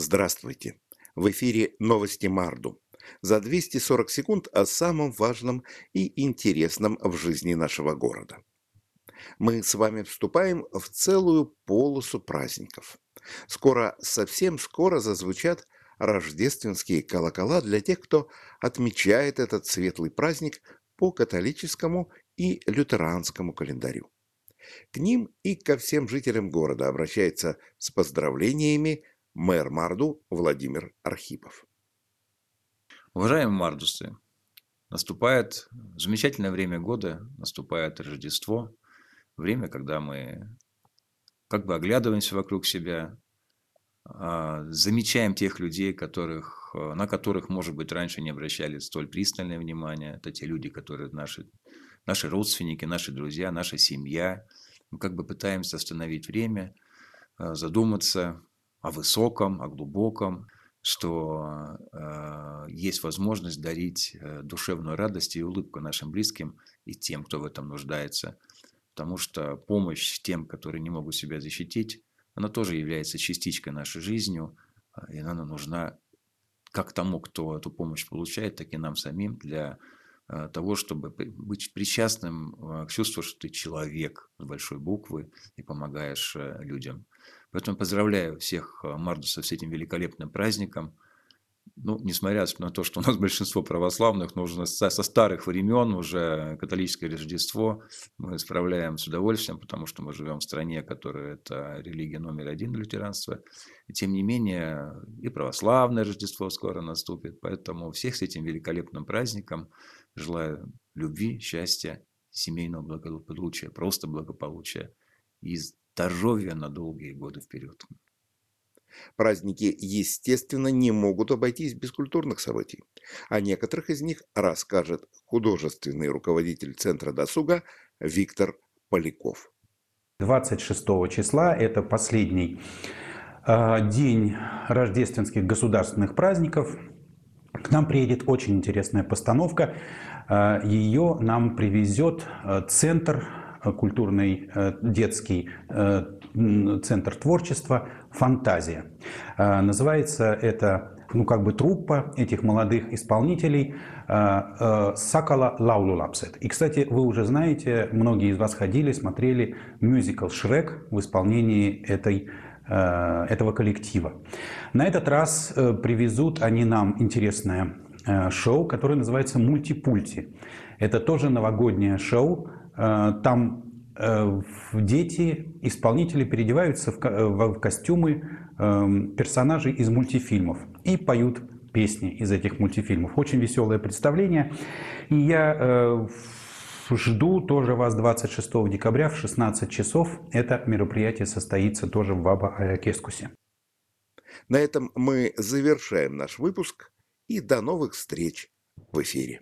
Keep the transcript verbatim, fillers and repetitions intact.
Здравствуйте! В эфире новости Марду. За двести сорок секунд о самом важном и интересном в жизни нашего города. Мы с вами вступаем в целую полосу праздников. Скоро, совсем скоро зазвучат рождественские колокола для тех, кто отмечает этот светлый праздник по католическому и лютеранскому календарю. К ним и ко всем жителям города обращается с поздравлениями мэр Марду Владимир Архипов. Уважаемые мардусы, наступает замечательное время года, наступает Рождество, время, когда мы как бы оглядываемся вокруг себя, а, замечаем тех людей, которых, э, на которых, может быть, раньше не обращали столь пристальное внимание. Это те люди, которые наши, наши родственники, наши друзья, наша семья. Мы как бы пытаемся остановить время, э, задуматься о высоком, о глубоком, что э, есть возможность дарить э, душевную радость и улыбку нашим близким и тем, кто в этом нуждается. Потому что помощь тем, которые не могут себя защитить, она тоже является частичкой нашей жизни, и она нужна как тому, кто эту помощь получает, так и нам самим для э, того, чтобы быть причастным э, к чувству, что ты человек с большой буквы и помогаешь э, людям. Поэтому поздравляю всех э, мардусов с этим великолепным праздником. Ну, несмотря на то, что у нас большинство православных, нужно со старых времен уже католическое Рождество мы справляем с удовольствием, потому что мы живем в стране, которая это религия номер один лютеранства. И тем не менее, и православное Рождество скоро наступит. Поэтому всех с этим великолепным праздником желаю любви, счастья, семейного благополучия, просто благополучия и здоровья на долгие годы вперед. Праздники, естественно, не могут обойтись без культурных событий. О некоторых из них расскажет художественный руководитель Центра досуга Виктор Поляков. двадцать шестого числа, это последний э, день рождественских государственных праздников. К нам приедет очень интересная постановка. Э, ее нам привезет э, Центр э, культурный, э, детский э, Центр творчества «Фантазия». Э, называется это, ну, как бы труппа этих молодых исполнителей «Сакала Лаулулапсет». И, кстати, вы уже знаете, многие из вас ходили, смотрели мюзикл «Шрек» в исполнении этой, этого коллектива. На этот раз привезут они нам интересное шоу, которое называется «Мультипульти». Это тоже новогоднее шоу. Там дети, исполнители переодеваются в костюмы персонажей из мультифильмов и поют песни из этих мультифильмов. Очень веселое представление. И я жду тоже вас двадцать шестого декабря в шестнадцать часов. Это мероприятие состоится тоже в Ваба-Аякескусе. На этом мы завершаем наш выпуск и до новых встреч в эфире.